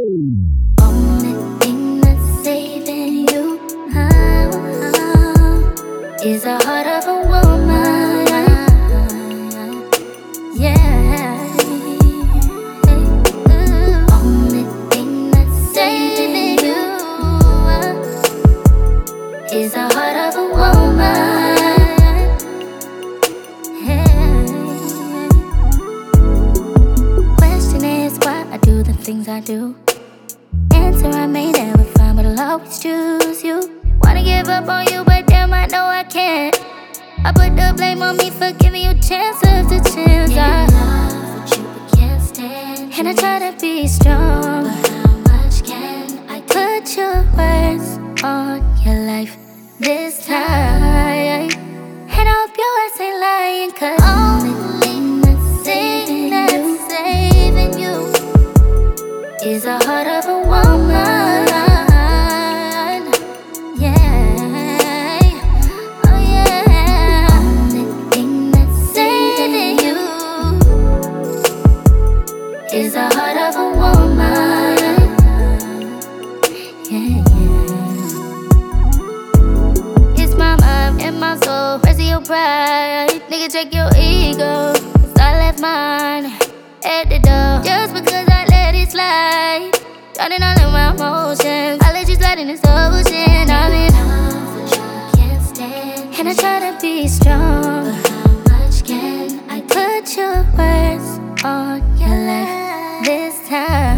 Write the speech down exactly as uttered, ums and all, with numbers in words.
Only thing that's saving you uh, is the heart of a woman. Yeah. Only thing that's saving you uh, is the heart of a woman. Yeah. Question is why I do the things I do. Answer I may never find, but I'll always choose you. Wanna give up on you, but damn, I know I can't. I put the blame on me for giving you chance after chance. I love what you but can't stand. And I try to be strong, but how much can I put your words on your life this time? And I hope your ass ain't lying, cause only thing that's saving, that's saving you is the heart of a woman. Yeah, oh yeah. Only thing that's saving you is the heart of a woman. Yeah, yeah. It's my mind and my soul, rest of your pride. Nigga, check your ego, cause I left mine at the door just because I let it slide. Drowning all of my emotions, I let you slide in this ocean. I'm in love with you, can't stand. And I try to be strong, but how much can I put your words on your life this time?